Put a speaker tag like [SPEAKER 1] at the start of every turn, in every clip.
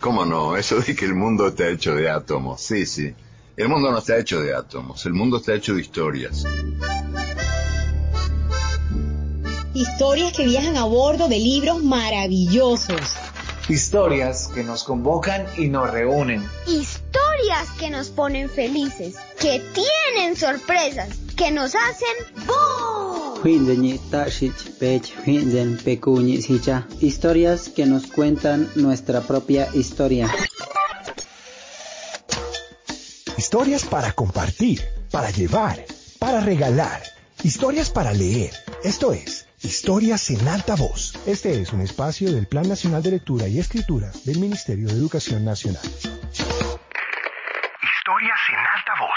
[SPEAKER 1] ¿Cómo no? Eso de que el mundo está hecho de átomos. Sí, sí. El mundo no está hecho de átomos. El mundo está hecho de historias.
[SPEAKER 2] Historias que viajan a bordo de libros maravillosos.
[SPEAKER 3] Historias que nos convocan y nos reúnen.
[SPEAKER 4] Historias que nos ponen felices, que tienen sorpresas, que nos hacen ¡boom!
[SPEAKER 5] Historias que nos cuentan nuestra propia historia.
[SPEAKER 6] Historias para compartir, para llevar, para regalar. Historias para leer. Esto es Historias en Alta Voz. Este es un espacio del Plan Nacional de Lectura y Escritura del Ministerio de Educación Nacional. Historias
[SPEAKER 7] en Alta Voz.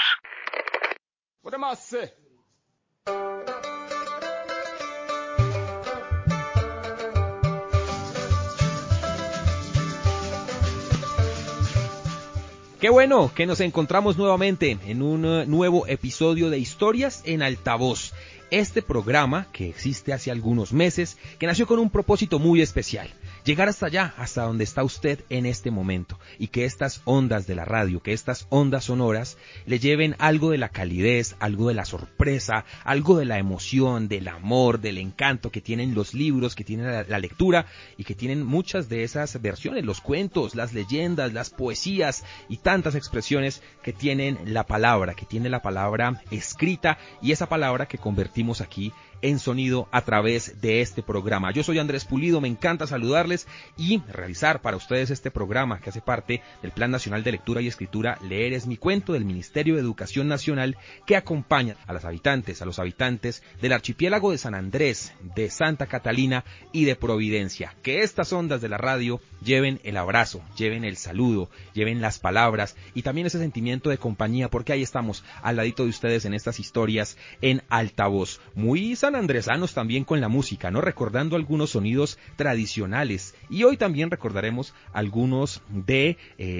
[SPEAKER 8] Qué bueno que nos encontramos nuevamente en un nuevo episodio de Historias en Altavoz. Este programa, que existe hace algunos meses, que nació con un propósito muy especial. Llegar hasta allá, hasta donde está usted en este momento. Y que estas ondas de la radio, que estas ondas sonoras, le lleven algo de la calidez, algo de la sorpresa, algo de la emoción, del amor, del encanto que tienen los libros, que tiene la lectura y que tienen muchas de esas versiones, los cuentos, las leyendas, las poesías y tantas expresiones que tienen la palabra, que tiene la palabra escrita y esa palabra que convertimos aquí en sonido a través de este programa. Yo soy Andrés Pulido, me encanta saludarles y realizar para ustedes este programa que hace parte del Plan Nacional de Lectura y Escritura Leer es mi cuento del Ministerio de Educación Nacional, que acompaña a los habitantes del archipiélago de San Andrés, de Santa Catalina y de Providencia. Que estas ondas de la radio lleven el abrazo, lleven el saludo, lleven las palabras y también ese sentimiento de compañía, porque ahí estamos al ladito de ustedes en estas historias en altavoz. Muy sanandresanos también con la música, ¿no? Recordando algunos sonidos tradicionales. Y hoy también recordaremos algunos de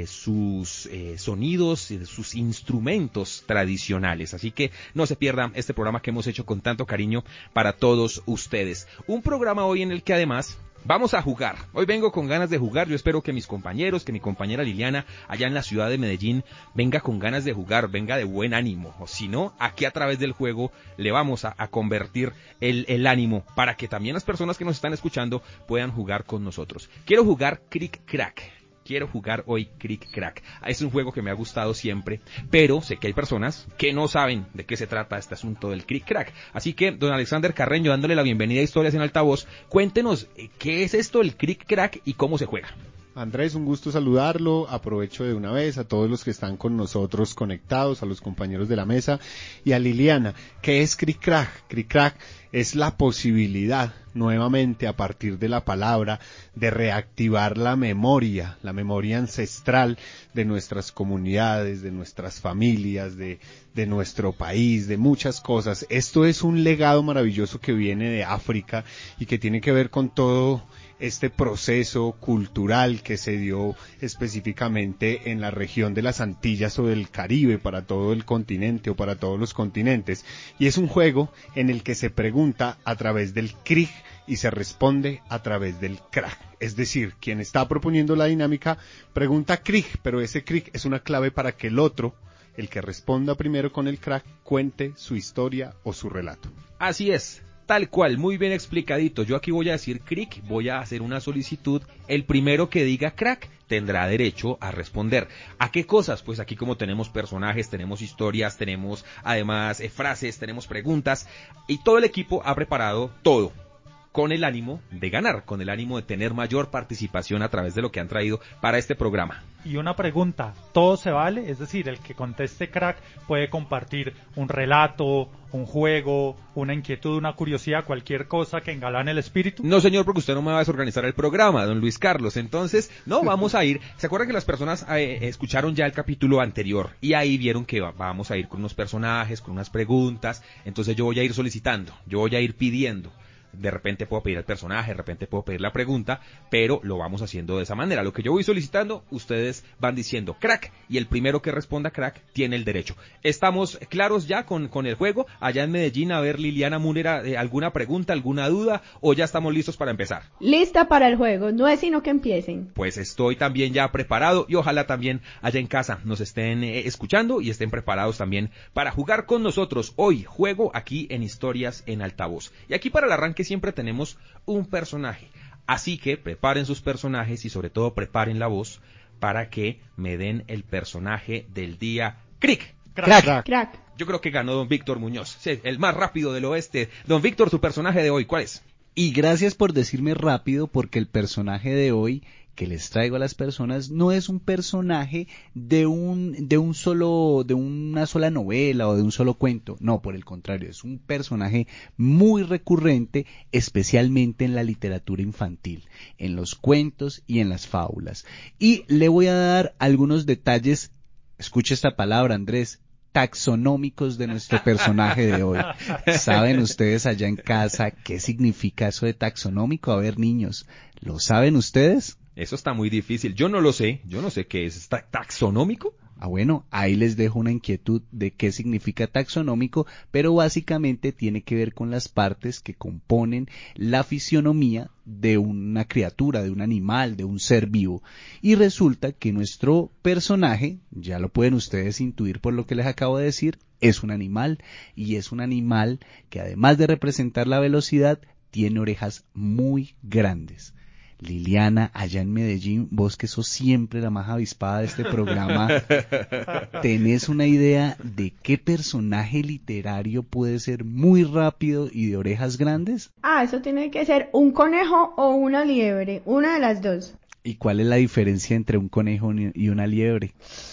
[SPEAKER 8] sus sonidos, de sus instrumentos tradicionales. Así que no se pierda este programa que hemos hecho con tanto cariño para todos ustedes. Un programa hoy en el que además vamos a jugar. Hoy vengo con ganas de jugar. Yo espero que mis compañeros, que mi compañera Liliana, allá en la ciudad de Medellín, venga con ganas de jugar, venga de buen ánimo. O si no, aquí a través del juego le vamos a convertir el ánimo para que también las personas que nos están escuchando puedan jugar con nosotros. Quiero jugar Cric Crack. Quiero jugar hoy Cric Crack. Es un juego que me ha gustado siempre, pero sé que hay personas que no saben de qué se trata este asunto del Cric Crack. Así que, don Alexander Carreño, dándole la bienvenida a Historias en Altavoz, cuéntenos qué es esto del Cric Crack y cómo se juega.
[SPEAKER 9] Andrés, un gusto saludarlo, aprovecho de una vez a todos los que están con nosotros conectados, a los compañeros de la mesa y a Liliana. ¿Qué es Cric Crack? Cric Crack es la posibilidad, nuevamente a partir de la palabra, de reactivar la memoria ancestral de nuestras comunidades, de nuestras familias, de nuestro país, de muchas cosas. Esto es un legado maravilloso que viene de África y que tiene que ver con todo este proceso cultural que se dio específicamente en la región de las Antillas o del Caribe para todo el continente o para todos los continentes. Y es un juego en el que se pregunta a través del cric y se responde a través del crack. Es decir, quien está proponiendo la dinámica pregunta cric, pero ese cric es una clave para que el otro, el que responda primero con el crack, cuente su historia o su relato.
[SPEAKER 8] Así es. Tal cual, muy bien explicadito. Yo aquí voy a decir cric, voy a hacer una solicitud. El primero que diga crack tendrá derecho a responder. ¿A qué cosas? Pues aquí como tenemos personajes, tenemos historias, tenemos además frases, tenemos preguntas y todo el equipo ha preparado todo con el ánimo de ganar, con el ánimo de tener mayor participación a través de lo que han traído para este programa.
[SPEAKER 10] Y una pregunta, ¿todo se vale? Es decir, el que conteste crack puede compartir un relato, un juego, una inquietud, una curiosidad, cualquier cosa que engalane el espíritu.
[SPEAKER 8] No, señor, porque usted no me va a desorganizar el programa, don Luis Carlos. Entonces, no, vamos a ir. ¿Se acuerdan que las personas escucharon ya el capítulo anterior? Y ahí vieron que vamos a ir con unos personajes, con unas preguntas. Entonces yo voy a ir solicitando, yo voy a ir pidiendo. de repente puedo pedir el personaje, de repente puedo pedir la pregunta, pero lo vamos haciendo de esa manera. Lo que yo voy solicitando, ustedes van diciendo crack, y el primero que responda crack tiene el derecho. ¿Estamos claros ya con el juego? Allá en Medellín, a ver, Liliana Múnera, ¿alguna pregunta, alguna duda, o ya estamos listos para empezar?
[SPEAKER 11] Lista para el juego, no es sino que empiecen.
[SPEAKER 8] Pues estoy también ya preparado, y ojalá también allá en casa nos estén escuchando y estén preparados también para jugar con nosotros. Hoy juego aquí en Historias en Altavoz. Y aquí para el arranque siempre tenemos un personaje. Así que preparen sus personajes y sobre todo preparen la voz para que me den el personaje del día. ¡Crick!
[SPEAKER 11] Crack.
[SPEAKER 8] Yo creo que ganó don Víctor Muñoz, sí, el más rápido del oeste. Don Víctor, tu personaje de hoy, ¿cuál es?
[SPEAKER 12] Y gracias por decirme rápido, porque el personaje de hoy que les traigo a las personas no es un personaje de una sola novela o de un solo cuento. No, por el contrario, es un personaje muy recurrente, especialmente en la literatura infantil, en los cuentos y en las fábulas. Y le voy a dar algunos detalles, escuche esta palabra, Andrés, taxonómicos de nuestro personaje de hoy. ¿Saben ustedes allá en casa qué significa eso de taxonómico? A ver, niños, ¿lo saben ustedes?
[SPEAKER 8] Eso está muy difícil. Yo no sé qué es. ¿Taxonómico?
[SPEAKER 12] Ah, bueno, ahí les dejo una inquietud de qué significa taxonómico, pero básicamente tiene que ver con las partes que componen la fisionomía de una criatura, de un animal, de un ser vivo. Y resulta que nuestro personaje, ya lo pueden ustedes intuir por lo que les acabo de decir, es un animal, y es un animal que además de representar la velocidad, tiene orejas muy grandes. Liliana, allá en Medellín, vos que sos siempre la más avispada de este programa, ¿tenés una idea de qué personaje literario puede ser muy rápido y de orejas grandes?
[SPEAKER 11] Eso tiene que ser un conejo o una liebre, una de las dos.
[SPEAKER 12] ¿Y cuál es la diferencia entre un conejo y una liebre?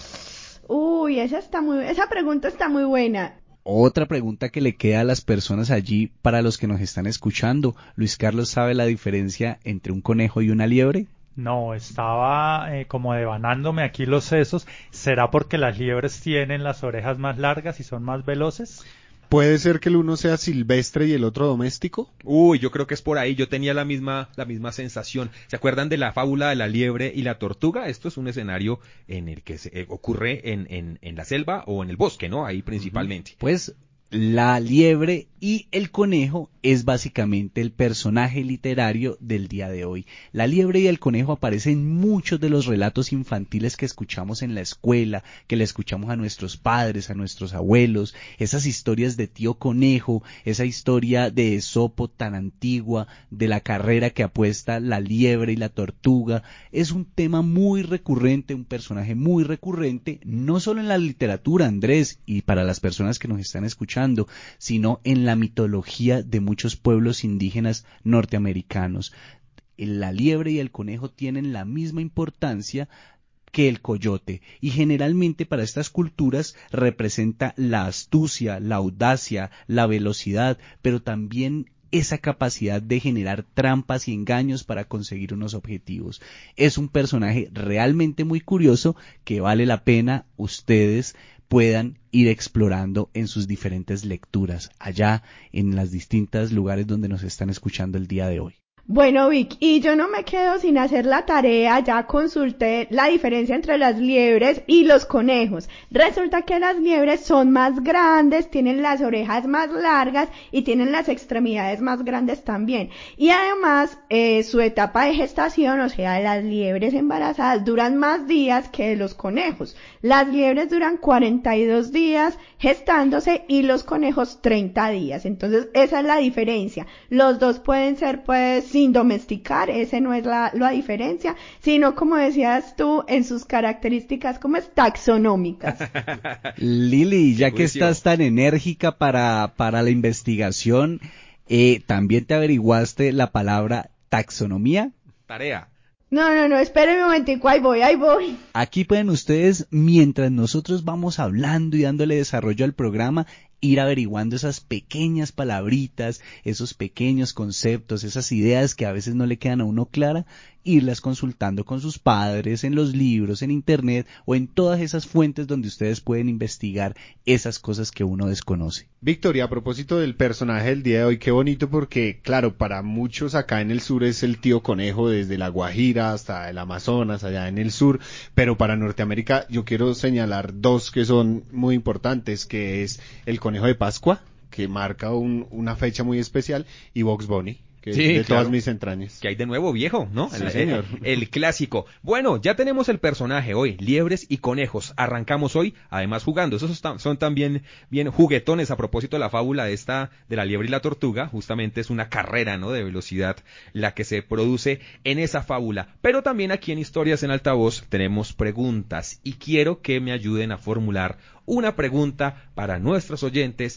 [SPEAKER 11] Uy, esa pregunta está muy buena.
[SPEAKER 12] Otra pregunta que le queda a las personas allí, para los que nos están escuchando. Luis Carlos, ¿sabe la diferencia entre un conejo y una liebre?
[SPEAKER 10] No, estaba como devanándome aquí los sesos. ¿Será porque las liebres tienen las orejas más largas y son más veloces?
[SPEAKER 9] ¿Puede ser que el uno sea silvestre y el otro doméstico?
[SPEAKER 8] Uy, yo creo que es por ahí. Yo tenía la misma sensación. ¿Se acuerdan de la fábula de la liebre y la tortuga? Esto es un escenario en el que ocurre en la selva o en el bosque, ¿no? Ahí principalmente.
[SPEAKER 12] Pues la liebre y el conejo es básicamente el personaje literario del día de hoy. La liebre y el conejo aparecen en muchos de los relatos infantiles que escuchamos en la escuela, que le escuchamos a nuestros padres, a nuestros abuelos, esas historias de tío conejo, esa historia de Esopo tan antigua, de la carrera que apuesta la liebre y la tortuga. Es un tema muy recurrente, un personaje muy recurrente, no solo en la literatura, Andrés, y para las personas que nos están escuchando, sino en la mitología de muchos pueblos indígenas norteamericanos. La liebre y el conejo tienen la misma importancia que el coyote, y generalmente para estas culturas representa la astucia, la audacia, la velocidad, pero también esa capacidad de generar trampas y engaños para conseguir unos objetivos. Es un personaje realmente muy curioso que vale la pena ustedes puedan ir explorando en sus diferentes lecturas, allá en las distintas lugares donde nos están escuchando el día de hoy.
[SPEAKER 11] Bueno, Vic, y yo no me quedo sin hacer la tarea, ya consulté la diferencia entre las liebres y los conejos. Resulta que las liebres son más grandes, tienen las orejas más largas y tienen las extremidades más grandes también. Y además, su etapa de gestación, o sea, las liebres embarazadas, duran más días que los conejos. Las liebres duran 42 días gestándose y los conejos 30 días. Entonces, esa es la diferencia. Los dos pueden ser, pues, sin domesticar, ese no es la diferencia, sino como decías tú, en sus características como es taxonómicas.
[SPEAKER 12] Lili, ya que estás tan enérgica para la investigación, ¿también te averiguaste la palabra taxonomía?
[SPEAKER 8] Tarea.
[SPEAKER 11] No, espere un momentico, ahí voy.
[SPEAKER 12] Aquí pueden ustedes, mientras nosotros vamos hablando y dándole desarrollo al programa, ir averiguando esas pequeñas palabritas, esos pequeños conceptos, esas ideas que a veces no le quedan a uno clara, irlas consultando con sus padres, en los libros, en internet o en todas esas fuentes donde ustedes pueden investigar esas cosas que uno desconoce.
[SPEAKER 9] Víctor, y a propósito del personaje del día de hoy, qué bonito porque, claro, para muchos acá en el sur es el tío conejo desde la Guajira hasta el Amazonas, allá en el sur, pero para Norteamérica yo quiero señalar dos que son muy importantes, que es el conejo de Pascua, que marca una fecha muy especial, y Bugs Bunny, que
[SPEAKER 8] sí,
[SPEAKER 9] es de
[SPEAKER 8] claro,
[SPEAKER 9] todas mis entrañas.
[SPEAKER 8] Que hay de nuevo, viejo, ¿no?
[SPEAKER 9] Sí, señor.
[SPEAKER 8] El clásico. Bueno, ya tenemos el personaje hoy, liebres y conejos. Arrancamos hoy, además jugando. Esos son también bien juguetones a propósito de la fábula de la liebre y la tortuga. Justamente es una carrera, ¿no? De velocidad la que se produce en esa fábula. Pero también aquí en Historias en Altavoz tenemos preguntas y quiero que me ayuden a formular una pregunta para nuestros oyentes.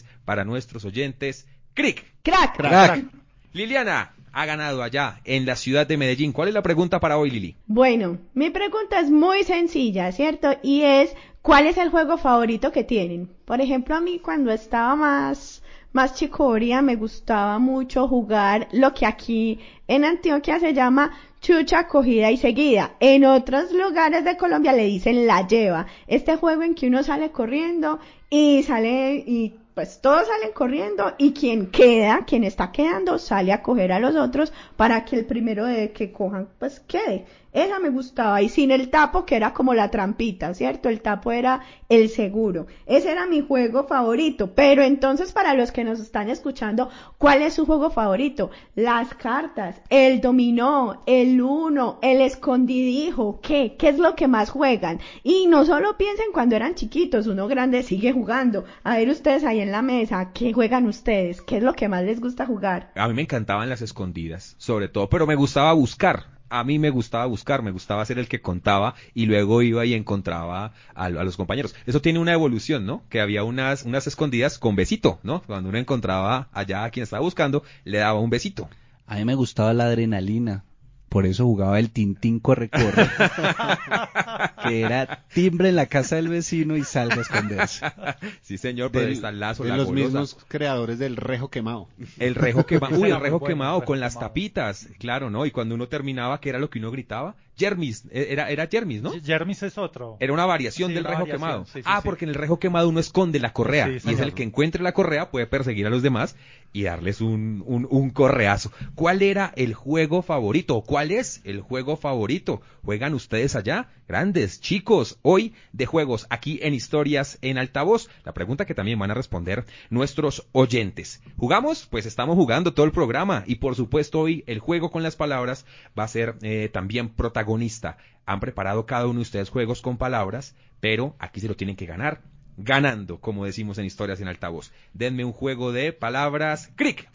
[SPEAKER 11] Crack.
[SPEAKER 8] Liliana ha ganado allá en la ciudad de Medellín. ¿Cuál es la pregunta para hoy, Lili?
[SPEAKER 11] Bueno, mi pregunta es muy sencilla, ¿cierto? Y es, ¿cuál es el juego favorito que tienen? Por ejemplo, a mí cuando estaba más chicoria me gustaba mucho jugar lo que aquí en Antioquia se llama chucha, cogida y seguida. En otros lugares de Colombia le dicen la lleva. Este juego en que uno sale corriendo y pues todos salen corriendo y quien está quedando, sale a coger a los otros para que el primero de que cojan, pues quede. Esa me gustaba, y sin el tapo, que era como la trampita, ¿cierto? El tapo era el seguro. Ese era mi juego favorito. Pero entonces, para los que nos están escuchando, ¿cuál es su juego favorito? Las cartas, el dominó, el uno, el escondidijo, ¿qué es lo que más juegan? Y no solo piensen cuando eran chiquitos, uno grande sigue jugando. A ver ustedes ahí en la mesa, ¿qué juegan ustedes? ¿Qué es lo que más les gusta jugar?
[SPEAKER 8] A mí me encantaban las escondidas, sobre todo, pero me gustaba buscar. A mí me gustaba buscar, me gustaba ser el que contaba y luego iba y encontraba a los compañeros. Eso tiene una evolución, ¿no? Que había unas escondidas con besito, ¿no? Cuando uno encontraba allá a quien estaba buscando, le daba un besito.
[SPEAKER 12] A mí me gustaba la adrenalina. Por eso jugaba el Tintín corre, que era timbre en la casa del vecino y salga a esconderse.
[SPEAKER 8] Sí, señor, pero está el lazo,
[SPEAKER 9] de
[SPEAKER 8] la
[SPEAKER 9] los
[SPEAKER 8] golosa.
[SPEAKER 9] mismos creadores del rejo quemado.
[SPEAKER 8] El rejo quemado, el rejo quemado con las tapitas, claro, ¿no? Y cuando uno terminaba, ¿qué era lo que uno gritaba? Jermis, era Jermis, ¿no?
[SPEAKER 10] Jermis es otro.
[SPEAKER 8] Era una variación del rejo quemado. Porque en el rejo quemado uno esconde la correa, y es el que encuentre la correa puede perseguir a los demás y darles un correazo. ¿Cuál era el juego favorito? ¿Cuál es el juego favorito? ¿Juegan ustedes allá? Grandes, chicos, hoy de juegos aquí en Historias en Altavoz. La pregunta que también van a responder nuestros oyentes. ¿Jugamos? Pues estamos jugando todo el programa y por supuesto hoy el juego con las palabras va a ser también protagonista. Han preparado cada uno de ustedes juegos con palabras, pero aquí se lo tienen que ganar. Ganando, como decimos en Historias en Altavoz. Denme un juego de palabras.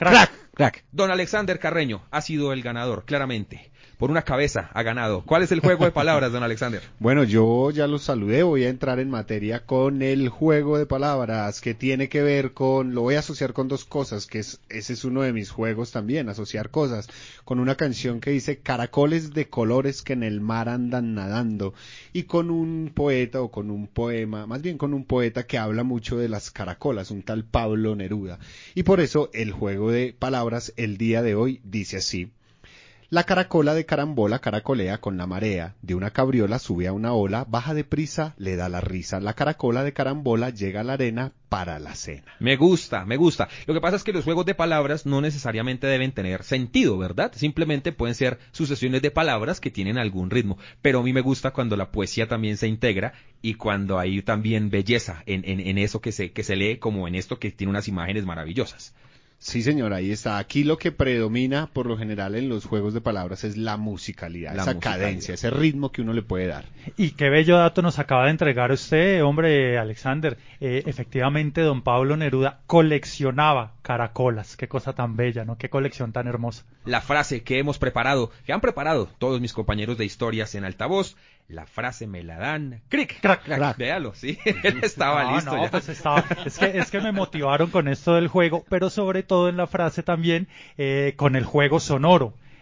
[SPEAKER 8] Crack. Don Alexander Carreño ha sido el ganador, claramente. Por una cabeza ha ganado. ¿Cuál es el juego de palabras, don Alexander?
[SPEAKER 9] Bueno, yo ya los saludé, voy a entrar en materia con el juego de palabras, que tiene que ver lo voy a asociar con dos cosas, ese es uno de mis juegos también, asociar cosas, con una canción que dice caracoles de colores que en el mar andan nadando, y con un poeta o con un poema, más bien con un poeta que habla mucho de las caracolas, un tal Pablo Neruda, y por eso el juego de palabras el día de hoy dice así: la caracola de carambola caracolea con la marea, de una cabriola sube a una ola, baja deprisa, le da la risa, la caracola de carambola llega a la arena para la cena.
[SPEAKER 8] Me gusta. Lo que pasa es que los juegos de palabras no necesariamente deben tener sentido, ¿verdad? Simplemente pueden ser sucesiones de palabras que tienen algún ritmo, pero a mí me gusta cuando la poesía también se integra y cuando hay también belleza en eso que se lee, como en esto que tiene unas imágenes maravillosas.
[SPEAKER 9] Sí, señor, ahí está. Aquí lo que predomina por lo general en los juegos de palabras es la musicalidad, cadencia, ese ritmo que uno le puede dar.
[SPEAKER 10] Y qué bello dato nos acaba de entregar usted, hombre, Alexander. Efectivamente, don Pablo Neruda coleccionaba caracolas. Qué cosa tan bella, ¿no? Qué colección tan hermosa.
[SPEAKER 8] La frase que han preparado todos mis compañeros de Historias en Altavoz. La frase me la dan crack. Véalo, sí, él estaba listo ya.
[SPEAKER 10] Pues es que me motivaron con esto del juego, pero sobre todo en la frase también con el juego sonoro.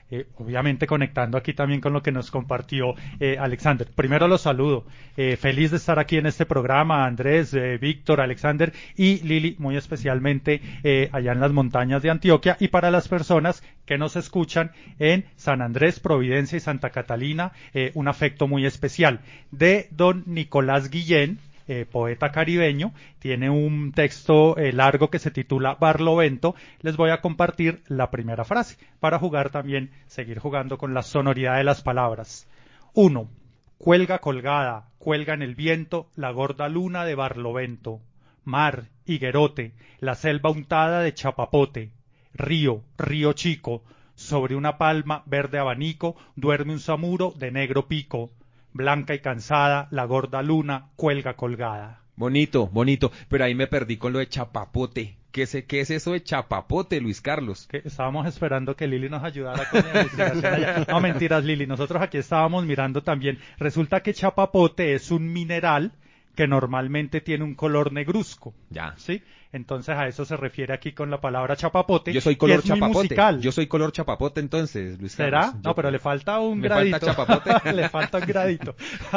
[SPEAKER 10] obviamente conectando aquí también con lo que nos compartió Alexander. Primero los saludo, feliz de estar aquí en este programa, Andrés, Víctor, Alexander y Lili, muy especialmente allá en las montañas de Antioquia, y para las personas que nos escuchan en San Andrés, Providencia y Santa Catalina, un afecto muy especial de don Nicolás Guillén, poeta caribeño. Tiene un texto largo que se titula Barlovento. Les voy a compartir la primera frase para jugar también, seguir jugando con la sonoridad de las palabras. 1. Cuelga colgada, cuelga en el viento la gorda luna de Barlovento. Mar, higuerote, la selva untada de chapapote. Río, río chico, sobre una palma verde abanico duerme un samuro de negro pico. Blanca y cansada, la gorda luna cuelga colgada.
[SPEAKER 8] Bonito, bonito, pero ahí me perdí con lo de chapapote. ¿Qué es eso de chapapote, Luis Carlos?
[SPEAKER 10] Que estábamos esperando que Lili nos ayudara con la investigación allá. No, mentiras, Lili, nosotros aquí estábamos mirando también. Resulta que chapapote es un mineral que normalmente tiene un color negruzco.
[SPEAKER 8] Ya.
[SPEAKER 10] ¿Sí? Entonces a eso se refiere aquí con la palabra chapapote.
[SPEAKER 8] Yo soy color
[SPEAKER 10] que es
[SPEAKER 8] chapapote.
[SPEAKER 10] Muy musical.
[SPEAKER 8] Yo soy color chapapote entonces, Luis
[SPEAKER 10] ¿Será?
[SPEAKER 8] Carlos.
[SPEAKER 10] No, pero le falta un gradito.
[SPEAKER 8] ¿Me falta chapapote?
[SPEAKER 10] Le falta un gradito.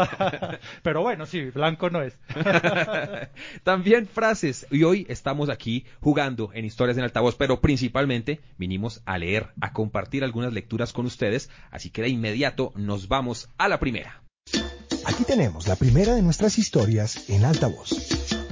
[SPEAKER 10] Pero bueno, sí, blanco no es.
[SPEAKER 8] También frases. Y hoy estamos aquí jugando en Historias en Altavoz, pero principalmente vinimos a leer, a compartir algunas lecturas con ustedes. Así que de inmediato nos vamos a la primera.
[SPEAKER 6] Aquí tenemos la primera de nuestras historias en altavoz.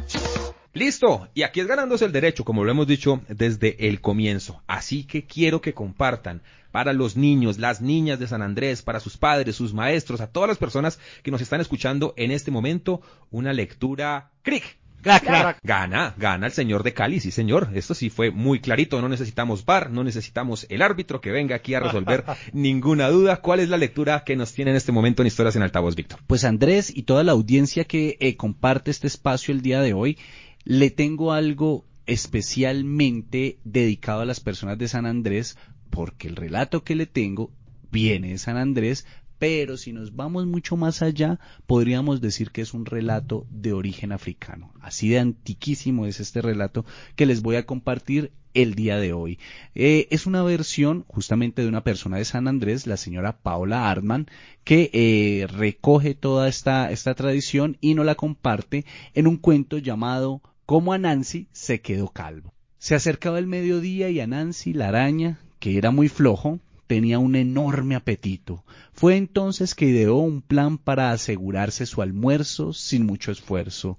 [SPEAKER 8] Listo, y aquí es ganándose el derecho, como lo hemos dicho desde el comienzo. Así que quiero que compartan para los niños, las niñas de San Andrés, para sus padres, sus maestros, a todas las personas que nos están escuchando en este momento, una lectura cric.
[SPEAKER 10] Crack, crack.
[SPEAKER 8] Gana el señor de Cali, sí señor, esto sí fue muy clarito, no necesitamos VAR, no necesitamos el árbitro que venga aquí a resolver ninguna duda. ¿Cuál es la lectura que nos tiene en este momento en Historias en Altavoz, Víctor?
[SPEAKER 12] Pues Andrés y toda la audiencia que comparte este espacio el día de hoy, le tengo algo especialmente dedicado a las personas de San Andrés, porque el relato que le tengo viene de San Andrés, pero si nos vamos mucho más allá, podríamos decir que es un relato de origen africano. Así de antiquísimo es este relato que les voy a compartir el día de hoy. Es una versión justamente de una persona de San Andrés, la señora Paola Hartman, que recoge toda esta tradición y nos la comparte en un cuento llamado Cómo Anansi se quedó calvo. Se acercaba el mediodía y Anansi, la araña, que era muy flojo, tenía un enorme apetito. Fue entonces que ideó un plan para asegurarse su almuerzo sin mucho esfuerzo.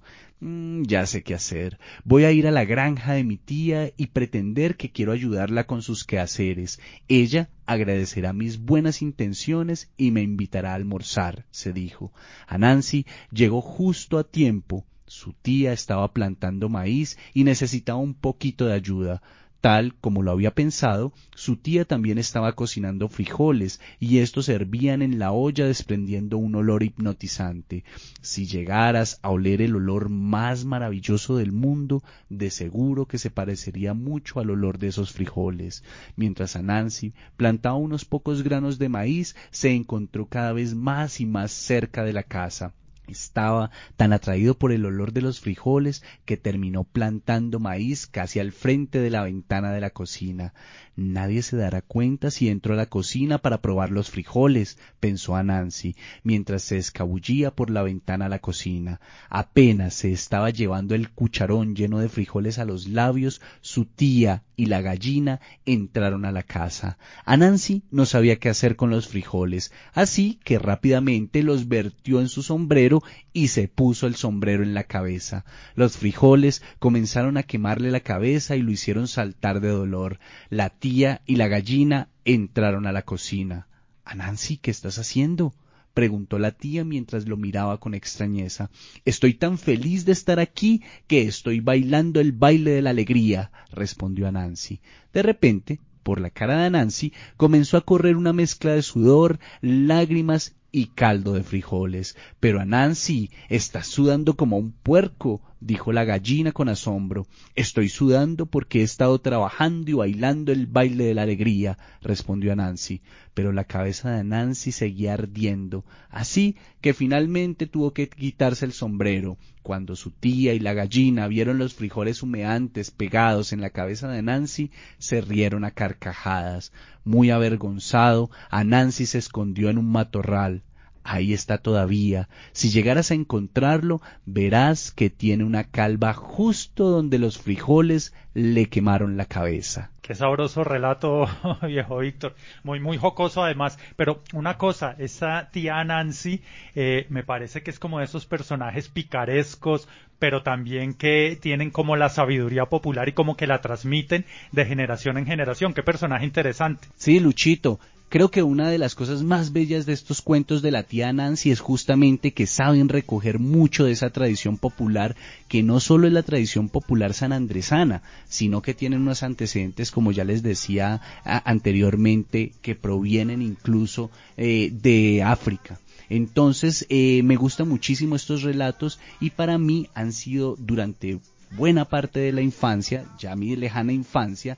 [SPEAKER 12] Ya sé qué hacer. Voy a ir a la granja de mi tía y pretender que quiero ayudarla con sus quehaceres. Ella agradecerá mis buenas intenciones y me invitará a almorzar, se dijo. Anansi llegó justo a tiempo. Su tía estaba plantando maíz y necesitaba un poquito de ayuda. Tal como lo había pensado, su tía también estaba cocinando frijoles y estos hervían en la olla desprendiendo un olor hipnotizante. Si llegaras a oler el olor más maravilloso del mundo, de seguro que se parecería mucho al olor de esos frijoles. Mientras Anansi plantaba unos pocos granos de maíz, se encontró cada vez más y más cerca de la casa. Estaba tan atraído por el olor de los frijoles que terminó plantando maíz casi al frente de la ventana de la cocina. Nadie se dará cuenta si entro a la cocina para probar los frijoles, pensó Anansi, mientras se escabullía por la ventana a la cocina. Apenas se estaba llevando el cucharón lleno de frijoles a los labios, su tía y la gallina entraron a la casa. Anansi no sabía qué hacer con los frijoles, así que rápidamente los vertió en su sombrero y se puso el sombrero en la cabeza. Los frijoles comenzaron a quemarle la cabeza y lo hicieron saltar de dolor. La tía y la gallina entraron a la cocina. —Anansi, ¿qué estás haciendo? —preguntó la tía mientras lo miraba con extrañeza. —Estoy tan feliz de estar aquí que estoy bailando el baile de la alegría —respondió Anansi. De repente, por la cara de Anansi comenzó a correr una mezcla de sudor, lágrimas y caldo de frijoles. —Pero Anansi, estás sudando como un puerco dijo la gallina con asombro. Estoy sudando porque he estado trabajando y bailando el baile de la alegría, respondió Anansi, pero la cabeza de Anansi seguía ardiendo, así que finalmente tuvo que quitarse el sombrero. Cuando su tía y la gallina vieron los frijoles humeantes pegados en la cabeza de Anansi, se rieron a carcajadas. Muy avergonzado, Anansi se escondió en un matorral. Ahí está todavía. Si llegaras a encontrarlo, verás que tiene una calva justo donde los frijoles le quemaron la cabeza.
[SPEAKER 10] Qué sabroso relato, viejo Víctor. Muy jocoso además. Pero una cosa, esa tía Nancy me parece que es como de esos personajes picarescos, pero también que tienen como la sabiduría popular y como que la transmiten de generación en generación. Qué personaje interesante.
[SPEAKER 12] Sí, Luchito. Creo que una de las cosas más bellas de estos cuentos de la tía Nancy es justamente que saben recoger mucho de esa tradición popular, que no solo es la tradición popular sanandresana, sino que tienen unos antecedentes, como ya les decía anteriormente, que provienen incluso de África. Entonces, me gustan muchísimo estos relatos y para mí han sido durante buena parte de la infancia, ya mi lejana infancia,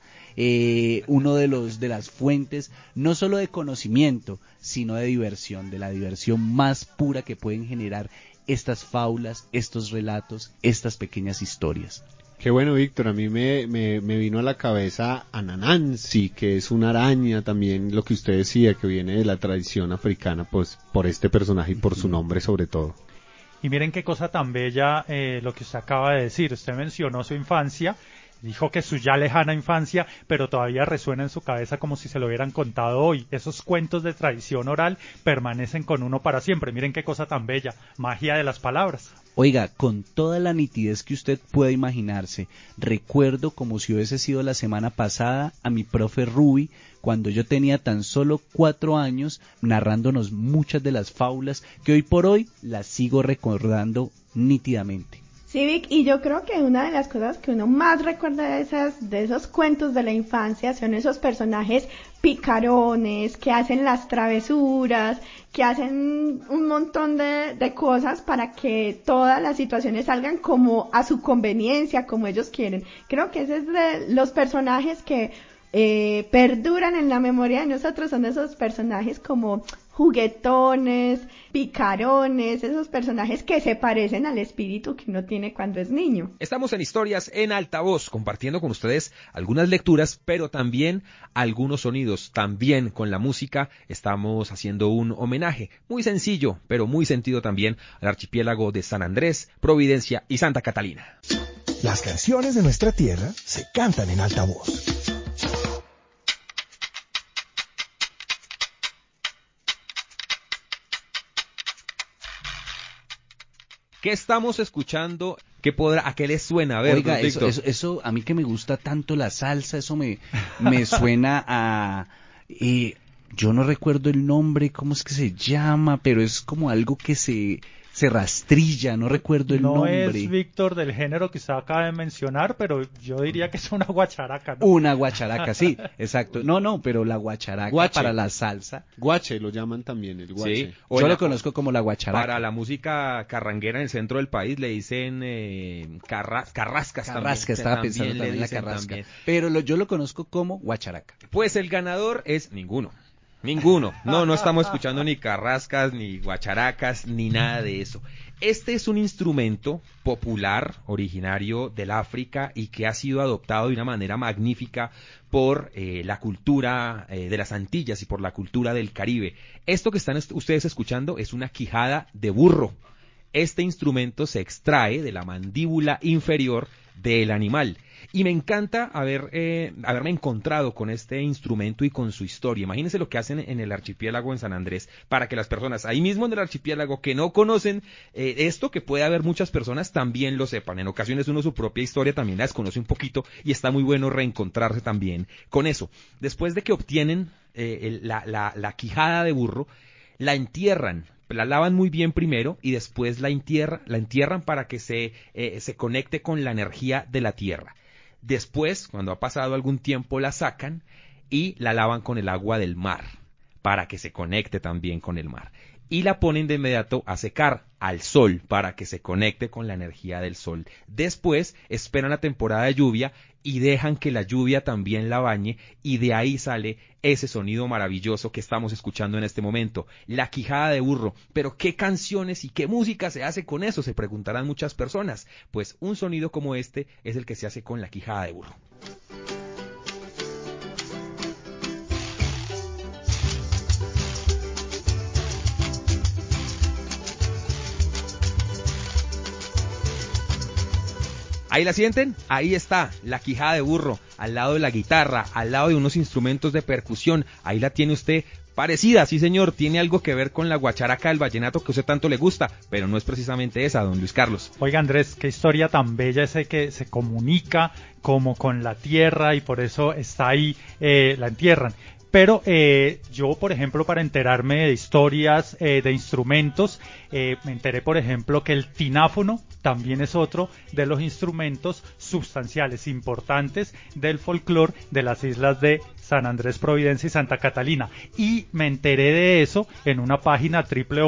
[SPEAKER 12] uno de las fuentes no solo de conocimiento, sino de diversión, de la diversión más pura que pueden generar estas fábulas, estos relatos, estas pequeñas historias.
[SPEAKER 9] Qué bueno, Víctor, a mí me vino a la cabeza Anansi, que es una araña también, lo que usted decía, que viene de la tradición africana, pues por este personaje y por su nombre sobre todo.
[SPEAKER 10] Y miren qué cosa tan bella lo que usted acaba de decir. Usted mencionó su infancia, dijo que su ya lejana infancia, pero todavía resuena en su cabeza como si se lo hubieran contado hoy. Esos cuentos de tradición oral permanecen con uno para siempre. Miren qué cosa tan bella, magia de las palabras.
[SPEAKER 12] Oiga, con toda la nitidez que usted pueda imaginarse, recuerdo como si hubiese sido la semana pasada a mi profe Ruby, cuando yo tenía tan solo 4 años, narrándonos muchas de las fábulas que hoy por hoy las sigo recordando nítidamente.
[SPEAKER 11] Sí, Vic, y yo creo que una de las cosas que uno más recuerda de esos cuentos de la infancia son esos personajes picarones, que hacen las travesuras, que hacen un montón de cosas para que todas las situaciones salgan como a su conveniencia, como ellos quieren. Creo que ese es de los personajes que perduran en la memoria de nosotros, son esos personajes como juguetones, picarones, esos personajes que se parecen al espíritu que uno tiene cuando es niño.
[SPEAKER 8] Estamos en Historias en Altavoz, compartiendo con ustedes algunas lecturas, pero también algunos sonidos. También con la música estamos haciendo un homenaje muy sencillo, pero muy sentido también al archipiélago de San Andrés, Providencia y Santa Catalina.
[SPEAKER 6] Las canciones de nuestra tierra se cantan en altavoz.
[SPEAKER 8] ¿Qué estamos escuchando? ¿A qué les suena? A ver,
[SPEAKER 12] oiga, eso a mí que me gusta tanto la salsa, eso me suena a... yo no recuerdo el nombre, ¿cómo es que se llama? Pero es como algo que se rastrilla, no recuerdo el nombre.
[SPEAKER 10] No es, Víctor, del género que usted acaba de mencionar, pero yo diría que es una guacharaca, ¿no?
[SPEAKER 12] Una guacharaca, sí, exacto. No, pero la guacharaca guache. Para la salsa.
[SPEAKER 9] Guache lo llaman también, el guache.
[SPEAKER 8] Sí,
[SPEAKER 12] yo lo conozco como la guacharaca.
[SPEAKER 8] Para la música carranguera en el centro del país le dicen carrascas también.
[SPEAKER 12] Carrasca, estaba pensando también en la carrasca. También. Pero yo lo conozco como guacharaca.
[SPEAKER 8] Pues el ganador es ninguno. No estamos escuchando ni carrascas, ni guacharacas, ni nada de eso. Este es un instrumento popular, originario del África y que ha sido adoptado de una manera magnífica por la cultura de las Antillas y por la cultura del Caribe. Esto que están ustedes escuchando es una quijada de burro. Este instrumento se extrae de la mandíbula inferior del animal. Y me encanta haberme encontrado con este instrumento y con su historia. Imagínense lo que hacen en el archipiélago en San Andrés para que las personas ahí mismo en el archipiélago que no conocen esto, que puede haber muchas personas, también lo sepan. En ocasiones uno su propia historia también la desconoce un poquito y está muy bueno reencontrarse también con eso. Después de que obtienen la quijada de burro, la entierran. La lavan muy bien primero y después la entierran para que se conecte con la energía de la tierra. Después, cuando ha pasado algún tiempo, la sacan y la lavan con el agua del mar para que se conecte también con el mar. Y la ponen de inmediato a secar. al sol para que se conecte con la energía del sol. Después esperan la temporada de lluvia y dejan que la lluvia también la bañe, y de ahí sale ese sonido maravilloso que estamos escuchando en este momento, la quijada de burro. Pero ¿qué canciones y qué música se hace con eso?, se preguntarán muchas personas. Pues un sonido como este es el que se hace con la quijada de burro. ¿Ahí la sienten? Ahí está, la quijada de burro, al lado de la guitarra, al lado de unos instrumentos de percusión. Ahí la tiene usted, parecida, sí señor, tiene algo que ver con la guacharaca del vallenato que a usted tanto le gusta, pero no es precisamente esa, don Luis Carlos.
[SPEAKER 10] Oiga, Andrés, qué historia tan bella ese que se comunica como con la tierra y por eso está ahí, la entierran. Pero yo, por ejemplo, para enterarme de historias de instrumentos, me enteré, por ejemplo, que el tináfono también es otro de los instrumentos sustanciales, importantes del folclore de las islas de San Andrés, Providencia y Santa Catalina. Y me enteré de eso en una página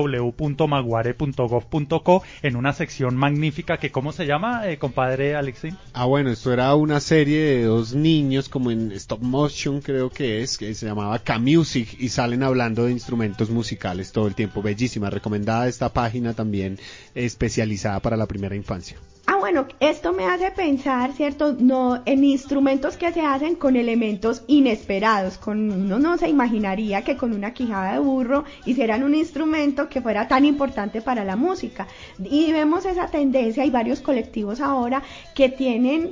[SPEAKER 10] www.maguare.gov.co, en una sección magnífica que, ¿cómo se llama, compadre Alexín?
[SPEAKER 9] Bueno, esto era una serie de dos niños, como en stop motion creo que se llamaba K-Music, y salen hablando de instrumentos musicales todo el tiempo. Bellísima, recomendada esta página también, especializada para la primera infancia.
[SPEAKER 11] Bueno, esto me hace pensar, ¿cierto? No, en instrumentos que se hacen con elementos inesperados. Uno no se imaginaría que con una quijada de burro hicieran un instrumento que fuera tan importante para la música. Y vemos esa tendencia, hay varios colectivos ahora que tienen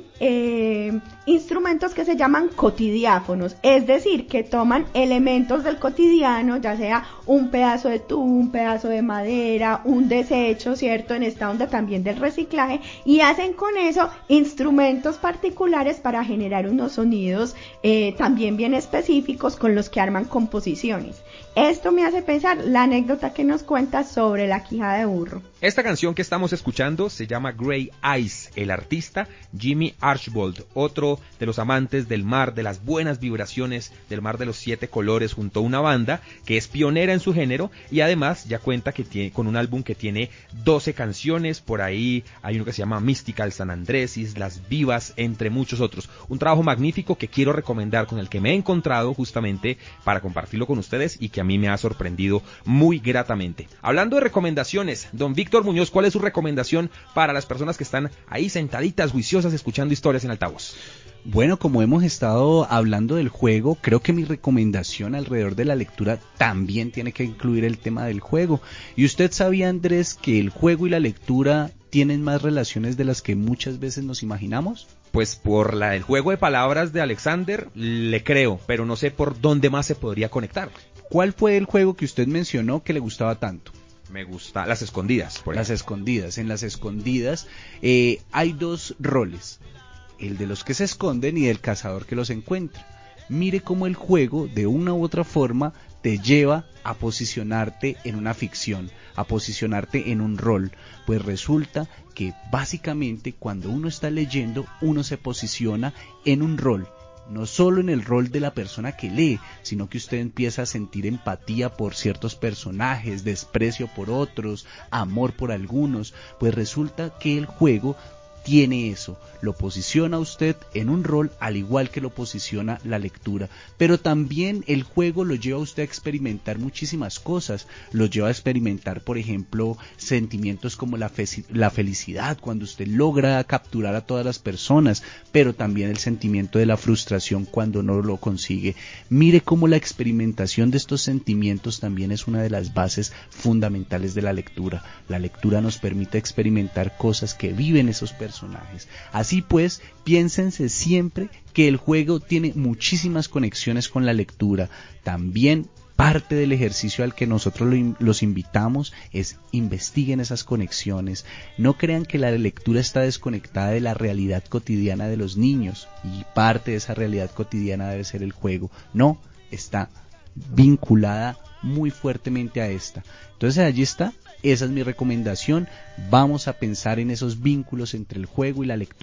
[SPEAKER 11] instrumentos que se llaman cotidiáfonos, es decir, que toman elementos del cotidiano, ya sea un pedazo de tubo, un pedazo de madera, un desecho, ¿cierto? En esta onda también del reciclaje, y hacen con eso instrumentos particulares para generar unos sonidos también bien específicos con los que arman composiciones. Esto me hace pensar la anécdota que nos cuenta sobre la quijada de burro.
[SPEAKER 8] Esta canción que estamos escuchando se llama Grey Eyes, el artista Jimmy Archbold, otro de los amantes del mar, de las buenas vibraciones del mar de los 7 colores, junto a una banda que es pionera en su género y además ya cuenta con un álbum que tiene 12 canciones. Por ahí hay uno que se llama Mystical San Andrés, Islas Vivas, entre muchos otros. Un trabajo magnífico que quiero recomendar, con el que me he encontrado justamente para compartirlo con ustedes y que a mí me ha sorprendido muy gratamente. Hablando de recomendaciones, don Víctor Muñoz, ¿cuál es su recomendación para las personas que están ahí sentaditas, juiciosas, escuchando historias en altavoz?
[SPEAKER 12] Bueno, como hemos estado hablando del juego, creo que mi recomendación alrededor de la lectura también tiene que incluir el tema del juego. ¿Y usted sabía, Andrés, que el juego y la lectura tienen más relaciones de las que muchas veces nos imaginamos?
[SPEAKER 8] Pues por el juego de palabras de Alexander le creo, pero no sé por dónde más se podría conectar.
[SPEAKER 12] ¿Cuál fue el juego que usted mencionó que le gustaba tanto?
[SPEAKER 8] Me gusta las escondidas, por ejemplo.
[SPEAKER 12] Las escondidas. En las escondidas hay dos roles, el de los que se esconden y del cazador que los encuentra. Mire cómo el juego, de una u otra forma, te lleva a posicionarte en una ficción, a posicionarte en un rol. Pues resulta que básicamente cuando uno está leyendo, uno se posiciona en un rol. No solo en el rol de la persona que lee, sino que usted empieza a sentir empatía por ciertos personajes, desprecio por otros, amor por algunos. Pues resulta que el juego tiene eso, lo posiciona a usted en un rol al igual que lo posiciona la lectura, pero también el juego lo lleva a usted a experimentar muchísimas cosas, lo lleva a experimentar, por ejemplo, sentimientos como la felicidad cuando usted logra capturar a todas las personas, pero también el sentimiento de la frustración cuando no lo consigue. Mire cómo la experimentación de estos sentimientos también es una de las bases fundamentales de la lectura. La lectura nos permite experimentar cosas que viven esos personajes. Así pues, piénsense siempre que el juego tiene muchísimas conexiones con la lectura. También parte del ejercicio al que nosotros los invitamos es investiguen esas conexiones. No crean que la lectura está desconectada de la realidad cotidiana de los niños y parte de esa realidad cotidiana debe ser el juego. No, está vinculada muy fuertemente a esta. Entonces allí está. Esa es mi recomendación. Vamos a pensar en esos vínculos entre el juego y la lectura.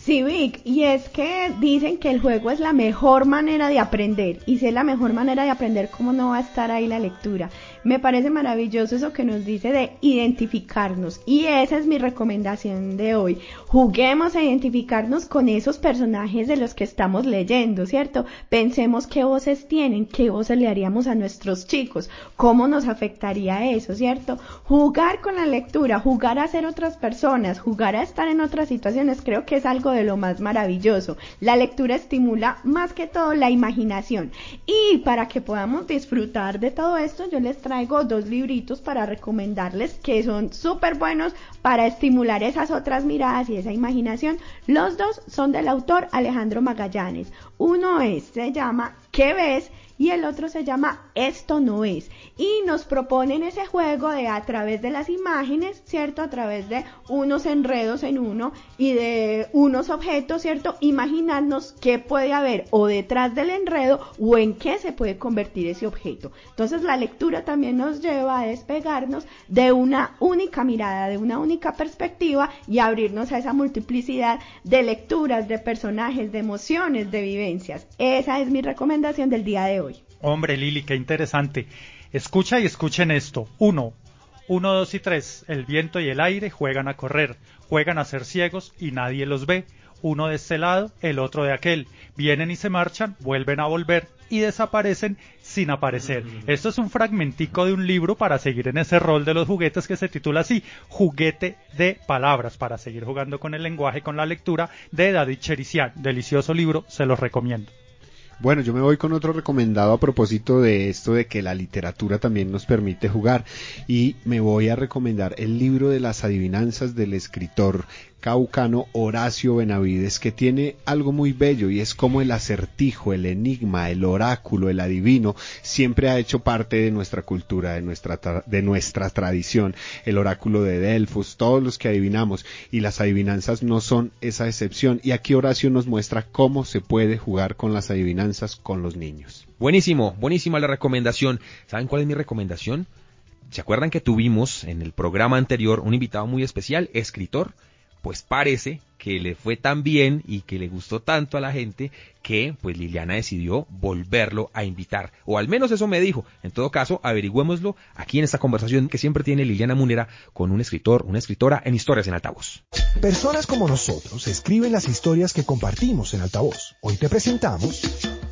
[SPEAKER 11] Sí, Vic, y es que dicen que el juego es la mejor manera de aprender, y si es la mejor manera de aprender, ¿cómo no va a estar ahí la lectura? Me parece maravilloso eso que nos dice de identificarnos, y esa es mi recomendación de hoy. Juguemos a identificarnos con esos personajes de los que estamos leyendo, ¿cierto? Pensemos qué voces tienen, qué voces le haríamos a nuestros chicos, cómo nos afectaría eso, ¿cierto? Jugar con la lectura, jugar a ser otras personas, jugar a estar en otras situaciones, creo que es algo de lo más maravilloso. La lectura estimula más que todo la imaginación, y para que podamos disfrutar de todo esto, yo les traigo 2 libritos para recomendarles que son súper buenos para estimular esas otras miradas y esa imaginación. Los 2 son del autor Alejandro Magallanes. Uno se llama ¿Qué ves? Y el otro se llama Esto no es, y nos proponen ese juego de a través de las imágenes, ¿cierto? A través de unos enredos en uno y de unos objetos, ¿cierto? Imaginarnos qué puede haber o detrás del enredo o en qué se puede convertir ese objeto. Entonces la lectura también nos lleva a despegarnos de una única mirada, de una única perspectiva, y abrirnos a esa multiplicidad de lecturas, de personajes, de emociones, de vivencias. Esa es mi recomendación del día de hoy.
[SPEAKER 10] Hombre, Lili, qué interesante. Escucha y escuchen esto. 1, 2 y 3. El viento y el aire juegan a correr, juegan a ser ciegos y nadie los ve. Uno de este lado, el otro de aquel. Vienen y se marchan, vuelven a volver y desaparecen sin aparecer. Esto es un fragmentico de un libro para seguir en ese rol de los juguetes que se titula así, Juguete de Palabras, para seguir jugando con el lenguaje, con la lectura, de David Cherisian. Delicioso libro, se los recomiendo.
[SPEAKER 9] Bueno, yo me voy con otro recomendado a propósito de esto de que la literatura también nos permite jugar, y me voy a recomendar el libro de las adivinanzas del escritor caucano Horacio Benavides, que tiene algo muy bello, y es como el acertijo, el enigma, el oráculo, el adivino siempre ha hecho parte de nuestra cultura, de nuestra tradición. El oráculo de Delfos, todos los que adivinamos, y las adivinanzas no son esa excepción, y aquí Horacio nos muestra cómo se puede jugar con las adivinanzas con los niños.
[SPEAKER 8] Buenísima la recomendación. ¿Saben cuál es mi recomendación? ¿Se acuerdan que tuvimos en el programa anterior un invitado muy especial, escritor? Pues parece que le fue tan bien y que le gustó tanto a la gente que pues Liliana decidió volverlo a invitar, o al menos eso me dijo. En todo caso, averigüémoslo aquí en esta conversación que siempre tiene Liliana Munera con un escritor, una escritora en Historias en Altavoz.
[SPEAKER 6] Personas como nosotros escriben las historias que compartimos en Altavoz. Hoy te presentamos...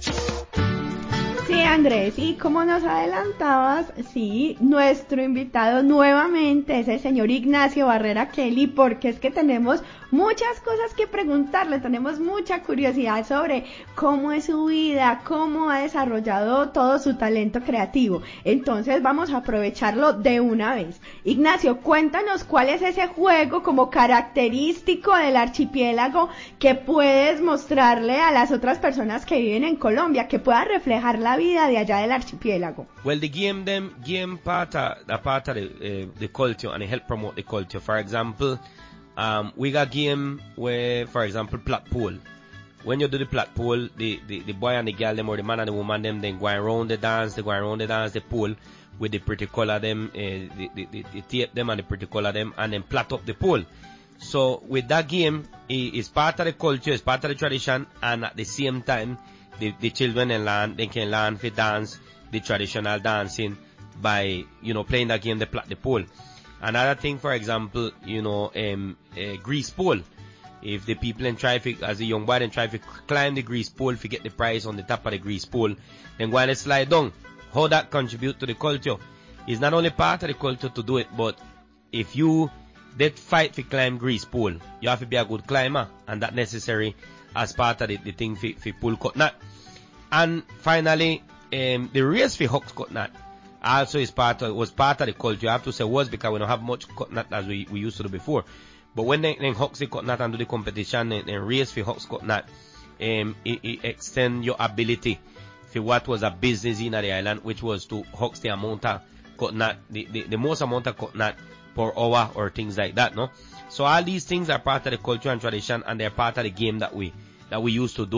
[SPEAKER 11] Sí, Andrés, y como nos adelantabas, sí, nuestro invitado nuevamente es el señor Ignacio Barrera Kelly, porque es que tenemos muchas cosas que preguntarle, tenemos mucha curiosidad sobre cómo es su vida, cómo ha desarrollado todo su talento creativo. Entonces vamos a aprovecharlo de una vez. Ignacio, cuéntanos cuál es ese juego como característico del archipiélago que puedes mostrarle a las otras personas que viven en Colombia, que pueda reflejar la vida de allá del archipiélago.
[SPEAKER 13] Well, the game part of the culture, and it help promote the culture. For example, we got game where, for example, plot pool. When you do the plot pool, the boy and the girl, them, or the man and the woman, them, then go around the dance, the pool with the pretty color, them, the tape, them, and the pretty color, them, and then plot up the pool. So with that game, it's part of the culture, it's part of the tradition, and at the same time, the children they can learn to dance the traditional dancing by, playing that game, they plot the pool. Another thing, for example, grease pole. If the people in traffic, as a young boy, try to climb the grease pole to get the prize on the top of the grease pole, then go and slide down. How that contribute to the culture is not only part of the culture to do it, but if you did fight to climb grease pole, you have to be a good climber, and that necessary as part of the thing for pull cut knot. And finally, the race for hooks cut knot also was part of the culture. I have to say was because we don't have much cut knot as we used to do before. But when they hooks the cut knot and do the competition and race for hooks cut knot, it extend your ability for what was a business in the island, which was to hooks the amount of cut knot, the most amount of cut knot per hour or things like that, no? So all these things are part of the culture and tradition, and they're part of the game that we used to do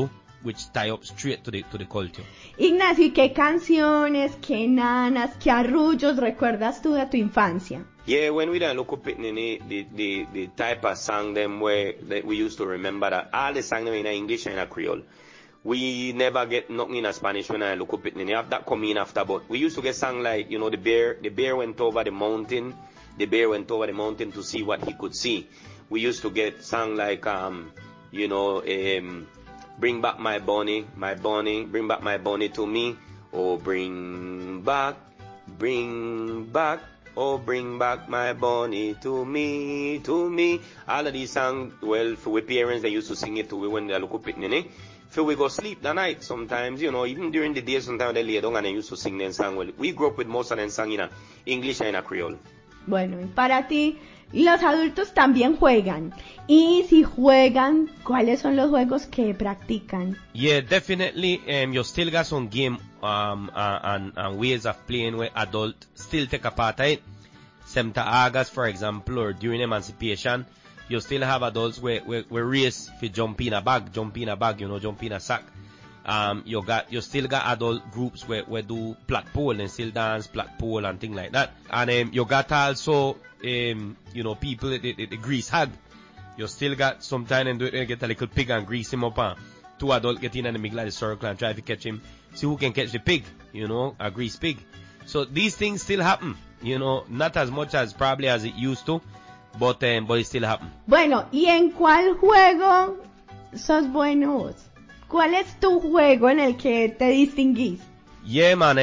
[SPEAKER 13] which tie up straight to the culture.
[SPEAKER 11] Ignacio, ¿y qué canciones, qué nanas, qué arrullos recuerdas tú de tu infancia?
[SPEAKER 13] Yeah, when we done look up it, the type of song them where that we used to remember that all the song them in English and in Creole. We never get nothing in Spanish when I look up it. And have that come in after, but we used to get song like, you know, the bear went over the mountain. The bear went over the mountain to see what he could see. We used to get song like, bring back my bunny, bring back my bunny to me. Oh, bring back, oh, bring back my bunny to me. All of these songs, well, for we parents, they used to sing it to we when they look up it, you know. Till we go sleep that night sometimes, you know, even during the day sometimes they lay down and they used to sing them song. Well, we grew up with most of them song in English and in Creole.
[SPEAKER 11] Bueno, y para ti, los adultos también juegan. Y si juegan, ¿cuáles son los juegos que practican?
[SPEAKER 13] Yeah, definitely. You still got some game and ways of playing where adults still take a part of it. Semta August, for example, or during emancipation, you still have adults where race for jump in a bag, you know, jump in a sack. You still got adult groups where do plat pole and still dance plat pole and things like that. And you got also you know, people the grease hag. You still got sometime and do it and get a little pig and grease him up and two adults get in the middle of the circle and try to catch him. See who can catch the pig, you know, a grease pig. So these things still happen, you know, not as much as probably as it used to, but it still happen.
[SPEAKER 11] Bueno, ¿y en cuál juego sos bueno vos? ¿Cuál es tu juego en el que te distinguís?
[SPEAKER 13] Yeah, man,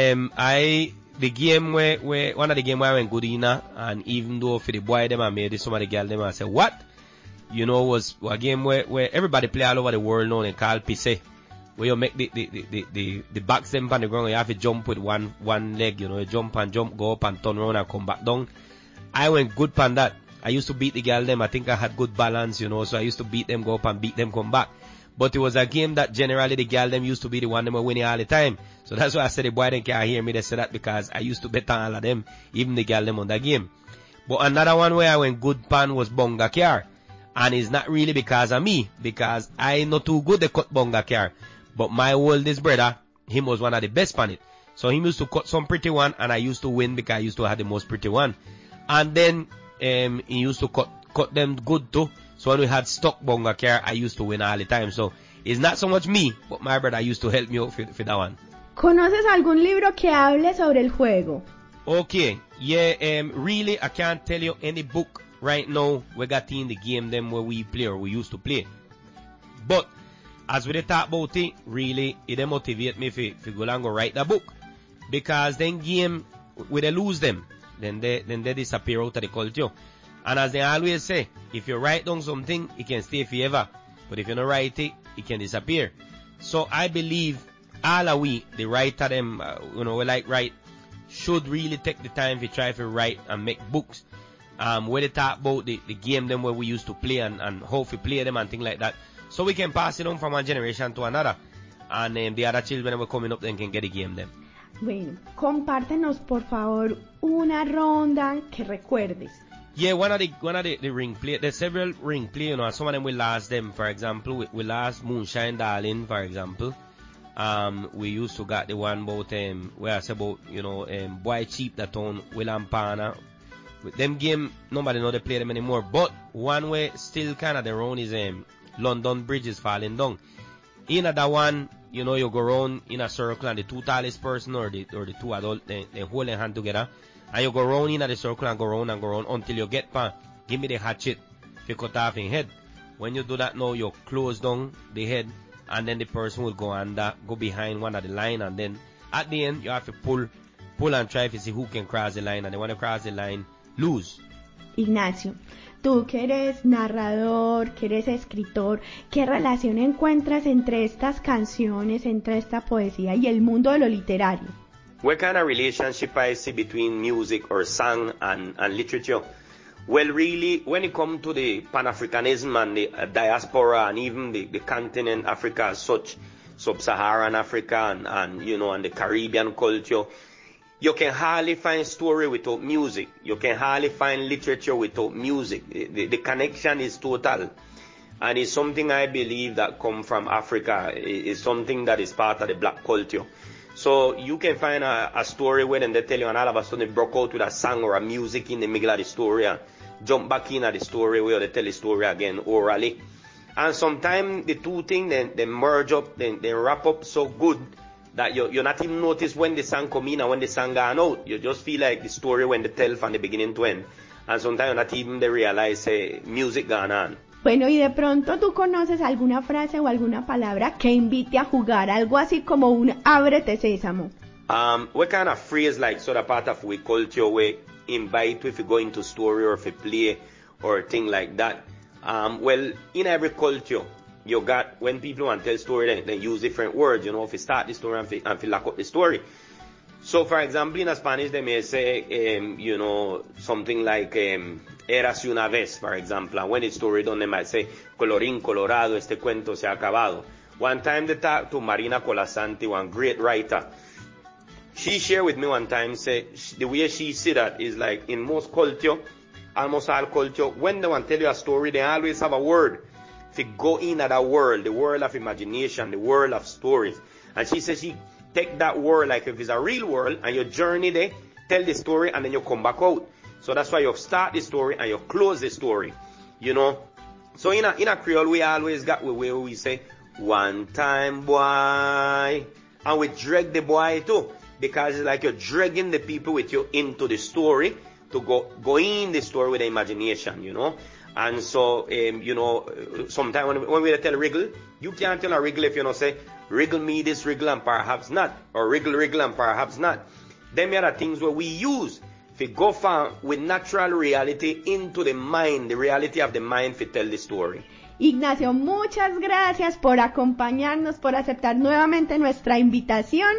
[SPEAKER 13] the game where one of the game where I went good in, and even though for the boy them I made it, some of the girl them I said, what? You know, was a game where everybody play all over the world now and call Pisse. Where you make the backs them on the ground, you have to jump with one leg, you know, you jump, go up and turn around and come back down. I went good on that. I used to beat the girl them, I think I had good balance, you know, so I used to beat them, go up and beat them, come back. But it was a game that generally the girl them used to be the one them were winning all the time. So that's why I said the boy them can't hear me, they say that because I used to bet on all of them, even the girl them on that game. But another one where I went good pan was Bonga Car. And it's not really because of me, because I not too good at cut Bonga Car. But my oldest brother, him was one of the best pan it. So he used to cut some pretty one and I used to win because I used to have the most pretty one. And then he used to cut them good too. So when we had stock Bonga Car, I used to win all the time. So it's not so much me, but my brother used to help me out for that one.
[SPEAKER 11] ¿Conoces algún libro que hable sobre el juego?
[SPEAKER 13] Okay, yeah, really I can't tell you any book right now we got in the game them where we play or we used to play. But as we talk about it, really it motivate me to go and go write the book. Because then game we they lose them, then they disappear out of the culture. And as they always say, if you write down something, it can stay forever. But if you don't write it, it can disappear. So I believe all of we, the writer them, we like write, should really take the time to try to write and make books. Where they talk about the game them where we used to play and how to play them and things like that. So we can pass it on from one generation to another. And the other children who are coming up then can get the game them.
[SPEAKER 11] Bueno, compártenos por favor una ronda que recuerdes.
[SPEAKER 13] Yeah, one of the ring play. There's several ring play, you know, some of them we lost them. For example, we lost Moonshine Darling, for example. We used to got the one about where I say about, you know, Boy Cheap that on Willampana. With them game, nobody know they play them anymore. But one way still kind of their own is London Bridge is falling down. In that one, you know, you go around in a circle and the two tallest person or the two adults, they hold their hand together. And you go round in the circle and go round until you get pan. Give me the hatchet to cut off in head. When you do that now, you close down the head and then the person will go under, go behind one of the line and then at the end you have to pull and try to see who can cross the line and they want to cross the line, lose.
[SPEAKER 11] Ignacio, tú que eres narrador, que eres escritor, ¿qué relación encuentras entre estas canciones, entre esta poesía y el mundo de lo literario?
[SPEAKER 13] What kind of relationship I see between music or song and literature? Well, really, when it comes to the Pan-Africanism and the diaspora and even the continent Africa as such, Sub-Saharan Africa and you know, and the Caribbean culture, you can hardly find story without music. You can hardly find literature without music. The connection is total. And it's something I believe that come from Africa. It's something that is part of the black culture. So you can find a story where they tell you and all of a sudden they broke out with a song or a music in the middle of the story and jump back in at the story where they tell the story again orally. And sometimes the two things they merge up, they wrap up so good that you not even notice when the song come in and when the song gone out. You just feel like the story when they tell from the beginning to end. And sometimes not even they realize music gone on.
[SPEAKER 11] Bueno, y de pronto tú conoces alguna frase o alguna palabra que invite a jugar, algo así como un ábrete sésamo.
[SPEAKER 13] What kind of phrase like sort of part of we culture we invite if you go into story or if you play or a thing like that? Well, in every culture, you got, when people want to tell story, they use different words, you know, if you start the story and if you lock up the story. So, for example, in Spanish, they may say, you know, something like, érase una vez, for example. And when it's story done, they might say, colorín colorado, este cuento se ha acabado. One time they talked to Marina Colasanti, one great writer. She shared with me one time, say, the way she see that is like, in most culture, almost all culture, when they want to tell you a story, they always have a word. If you go in at that world, the world of imagination, the world of stories. And she says she take that world like if it's a real world and you journey there, tell the story and then you come back out. So that's why you start the story and you close the story, you know. So in a Creole, we always got the way we say, one time boy. And we drag the boy too, because it's like you're dragging the people with you into the story to go in the story with the imagination, you know. And so, you know, sometimes when we tell wriggle, you can't tell a wriggle if you don't say, wriggle me this wriggle and perhaps not, or wriggle and perhaps not. Them are the things where we use to go from with natural reality into the mind, the reality of the mind to tell the story.
[SPEAKER 11] Ignacio, muchas gracias por acompañarnos, por aceptar nuevamente nuestra invitación.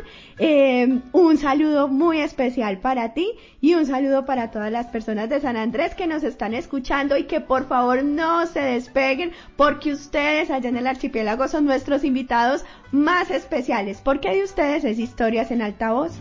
[SPEAKER 11] Un saludo muy especial para ti y un saludo para todas las personas de San Andrés que nos están escuchando y que por favor no se despeguen porque ustedes allá en el archipiélago son nuestros invitados más especiales. Porque de ustedes es Historias en Altavoz.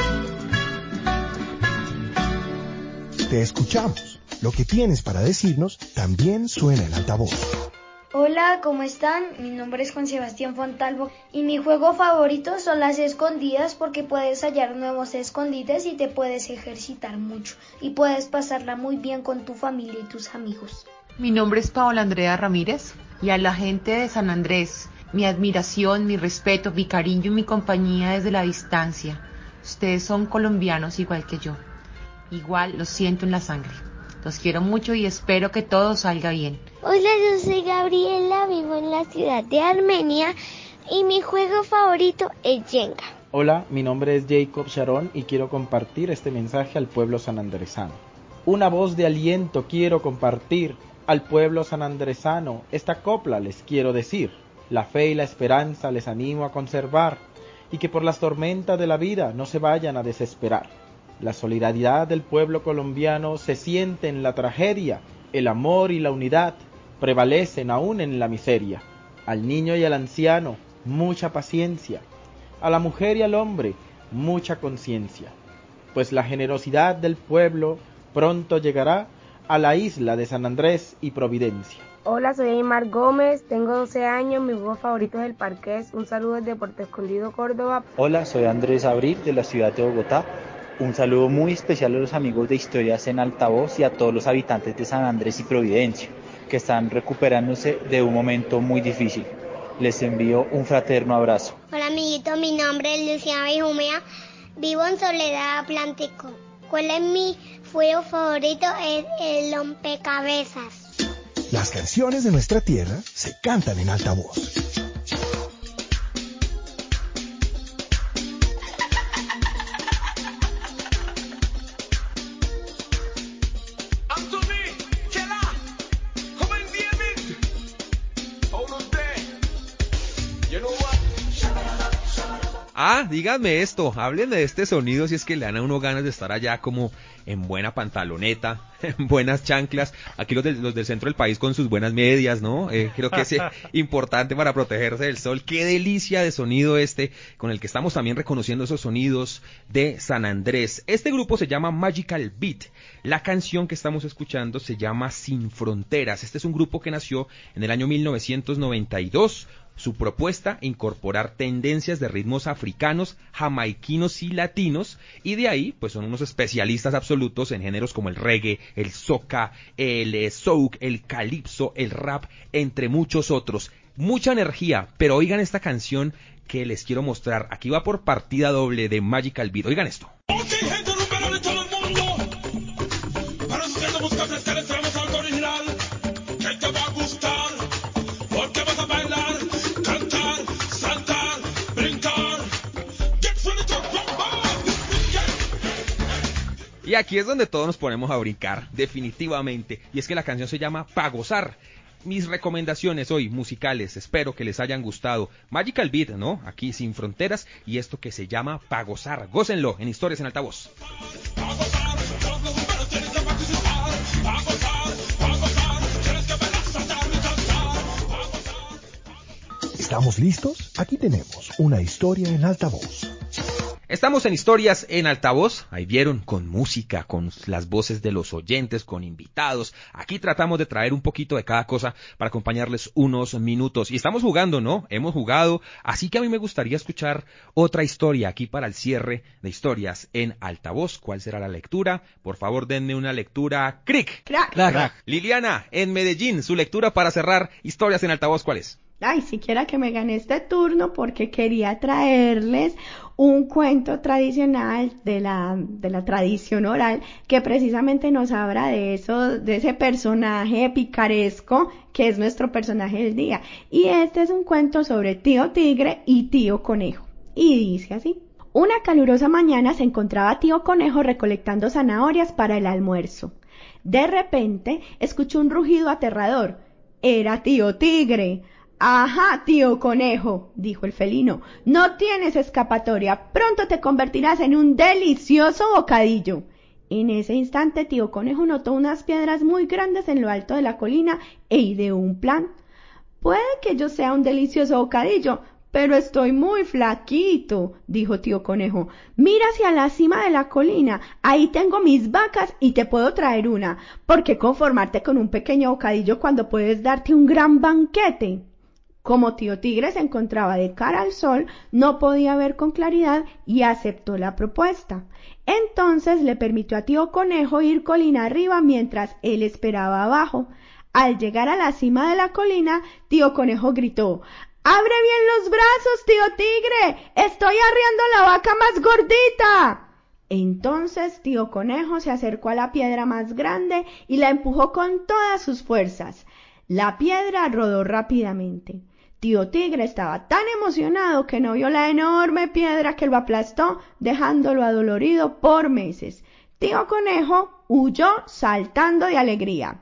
[SPEAKER 6] Te escuchamos. Lo que tienes para decirnos también suena en altavoz.
[SPEAKER 14] Hola, ¿cómo están? Mi nombre es Juan Sebastián Fontalvo y mi juego favorito son las escondidas porque puedes hallar nuevos escondites y te puedes ejercitar mucho y puedes pasarla muy bien con tu familia y tus amigos.
[SPEAKER 15] Mi nombre es Paola Andrea Ramírez y a la gente de San Andrés, mi admiración, mi respeto, mi cariño y mi compañía desde la distancia. Ustedes son colombianos igual que yo. Igual los siento en la sangre. Los quiero mucho y espero que todo salga bien.
[SPEAKER 4] Hola, yo soy Gabriela, vivo en la ciudad de Armenia y mi juego favorito es Jenga.
[SPEAKER 16] Hola, mi nombre es Jacob Sharon y quiero compartir este mensaje al pueblo sanandresano. Una voz de aliento quiero compartir al pueblo sanandresano. Esta copla les quiero decir. La fe y la esperanza les animo a conservar y que por las tormentas de la vida no se vayan a desesperar. La solidaridad del pueblo colombiano se siente en la tragedia, el amor y la unidad prevalecen aún en la miseria. Al niño y al anciano, mucha paciencia. A la mujer y al hombre, mucha conciencia. Pues la generosidad del pueblo pronto llegará a la isla de San Andrés y Providencia.
[SPEAKER 17] Hola, soy Aymar Gómez, tengo 12 años, mi juego favorito es el parqués. Un saludo desde Puerto Escondido, Córdoba.
[SPEAKER 18] Hola, soy Andrés Abril de la ciudad de Bogotá. Un saludo muy especial a los amigos de Historias en Altavoz y a todos los habitantes de San Andrés y Providencia, que están recuperándose de un momento muy difícil. Les envío un fraterno abrazo.
[SPEAKER 4] Hola amiguito, mi nombre es Luciana Bijumea, vivo en Soledad Atlántico. ¿Cuál es mi juego favorito? Es el rompecabezas.
[SPEAKER 6] Las canciones de nuestra tierra se cantan en altavoz.
[SPEAKER 8] Díganme esto, háblenme de este sonido si es que le dan a uno ganas de estar allá como en buena pantaloneta, en buenas chanclas, aquí los del centro del país con sus buenas medias, ¿no? Creo que es importante para protegerse del sol. Qué delicia de sonido este, con el que estamos también reconociendo esos sonidos de San Andrés. Este grupo se llama Magical Beat, la canción que estamos escuchando se llama Sin Fronteras. Este es un grupo que nació en el año 1992, su propuesta, incorporar tendencias de ritmos africanos, jamaiquinos y latinos, y de ahí, pues son unos especialistas absolutos en géneros como el reggae, el soca, el souk, el calipso, el rap, entre muchos otros. Mucha energía, pero oigan esta canción que les quiero mostrar. Aquí va por partida doble de Magical Beat. Oigan esto. Y aquí es donde todos nos ponemos a brincar, definitivamente. Y es que la canción se llama Pa' Gozar. Mis recomendaciones hoy, musicales, espero que les hayan gustado. Magical Beat, ¿no? Aquí Sin Fronteras, y esto que se llama Pa' Gozar. Gócenlo en Historias en Altavoz.
[SPEAKER 6] ¿Estamos listos? Aquí tenemos una historia en altavoz.
[SPEAKER 8] Estamos en Historias en Altavoz, ahí vieron, con música, con las voces de los oyentes, con invitados. Aquí tratamos de traer un poquito de cada cosa para acompañarles unos minutos. Y estamos jugando, ¿no? Hemos jugado, así que a mí me gustaría escuchar otra historia aquí para el cierre de Historias en Altavoz. ¿Cuál será la lectura? Por favor, denme una lectura. ¡Cric!
[SPEAKER 11] Crack.
[SPEAKER 8] Liliana, en Medellín, su lectura para cerrar Historias en Altavoz, ¿cuál es?
[SPEAKER 11] Ay, siquiera que me gané este turno porque quería traerles un cuento tradicional de la tradición oral que precisamente nos habla de eso, de ese personaje picaresco que es nuestro personaje del día. Y este es un cuento sobre Tío Tigre y Tío Conejo. Y dice así: una calurosa mañana se encontraba Tío Conejo recolectando zanahorias para el almuerzo. De repente escuchó un rugido aterrador. Era Tío Tigre. Ajá, Tío Conejo, dijo el felino, no tienes escapatoria, pronto te convertirás en un delicioso bocadillo. En ese instante Tío Conejo notó unas piedras muy grandes en lo alto de la colina e ideó un plan. Puede que yo sea un delicioso bocadillo, pero estoy muy flaquito, dijo Tío Conejo. Mira hacia la cima de la colina, ahí tengo mis vacas y te puedo traer una. ¿Por qué conformarte con un pequeño bocadillo cuando puedes darte un gran banquete? Como Tío Tigre se encontraba de cara al sol, no podía ver con claridad y aceptó la propuesta. Entonces le permitió a Tío Conejo ir colina arriba mientras él esperaba abajo. Al llegar a la cima de la colina, Tío Conejo gritó: ¡abre bien los brazos, Tío Tigre! ¡Estoy arriando la vaca más gordita! Entonces Tío Conejo se acercó a la piedra más grande y la empujó con todas sus fuerzas. La piedra rodó rápidamente. Tío Tigre estaba tan emocionado que no vio la enorme piedra que lo aplastó, dejándolo adolorido por meses. Tío Conejo huyó saltando de alegría.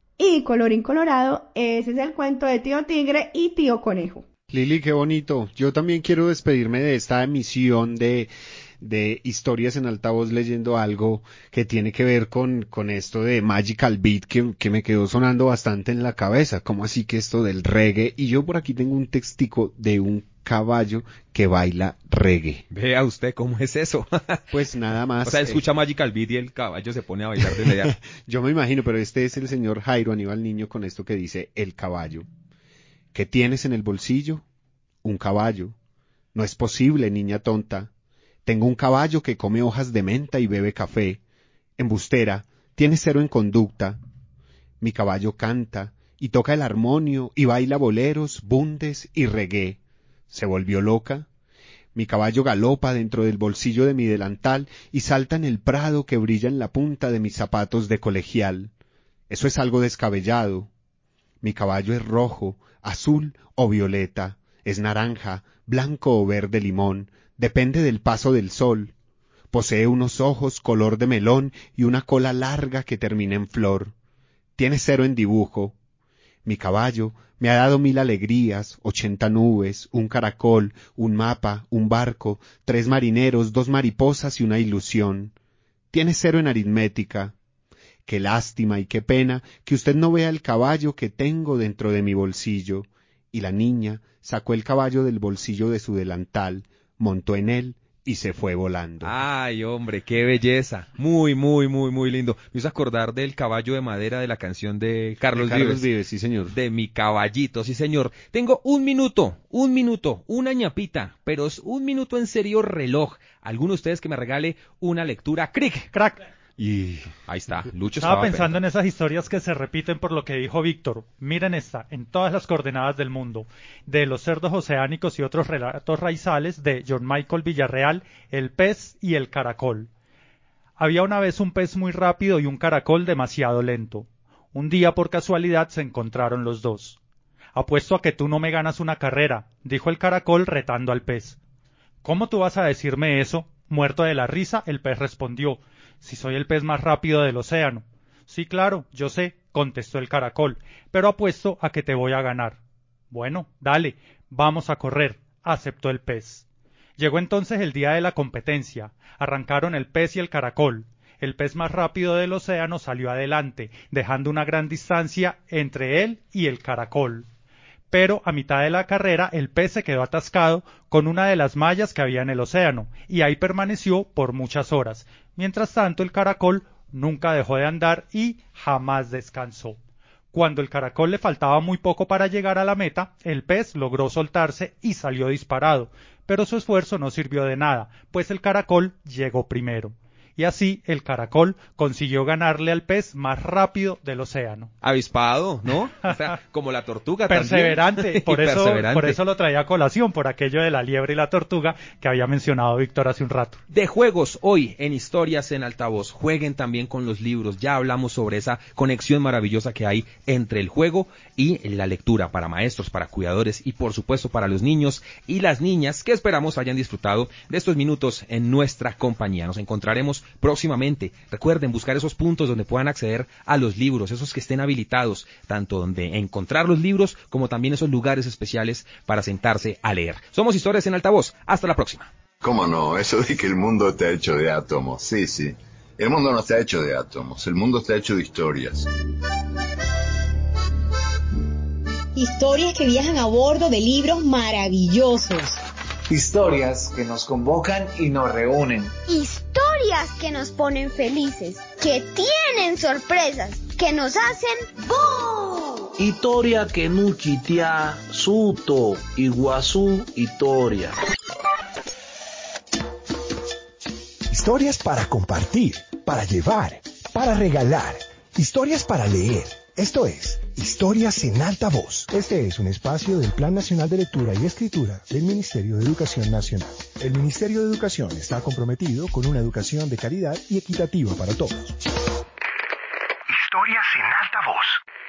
[SPEAKER 11] Y colorín colorado, ese es el cuento de Tío Tigre y Tío Conejo.
[SPEAKER 9] Lili, qué bonito. Yo también quiero despedirme de esta emisión de Historias en Altavoz leyendo algo que tiene que ver con esto de Magical Beat que me quedó sonando bastante en la cabeza. ¿Cómo así que esto del reggae? Y yo por aquí tengo un textico de un caballo que baila reggae.
[SPEAKER 8] Vea usted cómo es eso.
[SPEAKER 9] Pues nada más.
[SPEAKER 8] O sea, escucha Magical Beat y el caballo se pone a bailar desde allá.
[SPEAKER 9] Yo me imagino, pero este es el señor Jairo Aníbal Niño con esto que dice: el caballo. ¿Qué tienes en el bolsillo? Un caballo. No es posible, niña tonta. Tengo un caballo que come hojas de menta y bebe café. Embustera, tienes cero en conducta. Mi caballo canta y toca el armonio y baila boleros, bundes y reggae. ¿Se volvió loca? Mi caballo galopa dentro del bolsillo de mi delantal y salta en el prado que brilla en la punta de mis zapatos de colegial. Eso es algo descabellado. Mi caballo es rojo, azul o violeta, es naranja, blanco o verde limón, depende del paso del sol. Posee unos ojos color de melón y una cola larga que termina en flor. Tiene cero en dibujo. Mi caballo me ha dado 1000 alegrías, 80 nubes, un caracol, un mapa, un barco, 3 marineros, 2 mariposas y una ilusión. Tiene 0 en aritmética. Qué lástima y qué pena que usted no vea el caballo que tengo dentro de mi bolsillo. Y la niña sacó el caballo del bolsillo de su delantal, montó en él y se fue volando.
[SPEAKER 8] Ay, hombre, qué belleza. Muy, muy, muy, muy lindo. Me hizo acordar del caballo de madera de la canción de Carlos
[SPEAKER 9] Vives, sí señor.
[SPEAKER 8] De mi caballito, sí señor. Tengo un minuto, una ñapita, pero es un minuto en serio reloj. ¿Alguno de ustedes que me regale una lectura? Crack.
[SPEAKER 9] Y
[SPEAKER 8] ahí está, Lucho
[SPEAKER 10] estaba pensando en esas historias que se repiten por lo que dijo Víctor. Miren esta, en todas las coordenadas del mundo, de los cerdos oceánicos y otros relatos raizales de John Michael Villarreal, el pez y el caracol. Había una vez un pez muy rápido y un caracol demasiado lento. Un día por casualidad se encontraron los dos. Apuesto a que tú no me ganas una carrera, dijo el caracol retando al pez. ¿Cómo tú vas a decirme eso? Muerto de la risa, el pez respondió. Si soy el pez más rápido del océano. Sí, claro, yo sé, contestó el caracol, pero apuesto a que te voy a ganar. Bueno, dale, vamos a correr, aceptó el pez. Llegó entonces el día de la competencia. Arrancaron el pez y el caracol. El pez más rápido del océano salió adelante, dejando una gran distancia entre él y el caracol. Pero a mitad de la carrera el pez se quedó atascado con una de las mallas que había en el océano, y ahí permaneció por muchas horas. Mientras tanto el caracol nunca dejó de andar y jamás descansó. Cuando el caracol le faltaba muy poco para llegar a la meta, el pez logró soltarse y salió disparado, pero su esfuerzo no sirvió de nada, pues el caracol llegó primero. Y así el caracol consiguió ganarle al pez más rápido del océano.
[SPEAKER 8] Avispado, ¿no? O sea, como la tortuga
[SPEAKER 10] perseverante,
[SPEAKER 8] también.
[SPEAKER 10] Por eso lo traía a colación, por aquello de la liebre y la tortuga que había mencionado Víctor hace un rato.
[SPEAKER 8] De juegos, hoy en Historias en Altavoz, jueguen también con los libros. Ya hablamos sobre esa conexión maravillosa que hay entre el juego y la lectura para maestros, para cuidadores y por supuesto para los niños y las niñas que esperamos hayan disfrutado de estos minutos en nuestra compañía. Nos encontraremos próximamente. Recuerden buscar esos puntos donde puedan acceder a los libros, esos que estén habilitados, tanto donde encontrar los libros como también esos lugares especiales para sentarse a leer. Somos Historias en Altavoz. Hasta la próxima.
[SPEAKER 1] ¿Cómo no? Eso de que el mundo está hecho de átomos. Sí. El mundo no está hecho de átomos. El mundo está hecho de historias.
[SPEAKER 2] Historias que viajan a bordo de libros maravillosos.
[SPEAKER 3] Historias que nos convocan y nos reúnen.
[SPEAKER 4] Historias que nos ponen felices, que tienen sorpresas, que nos hacen ¡boom!
[SPEAKER 19] Historia que nuchitea, suto, iguazú, historia.
[SPEAKER 6] Historias para compartir, para llevar, para regalar. Historias para leer. Esto es Historias en Altavoz. Este es un espacio del Plan Nacional de Lectura y Escritura del Ministerio de Educación Nacional. El Ministerio de Educación está comprometido con una educación de calidad y equitativa para todos.
[SPEAKER 7] Historias en Altavoz.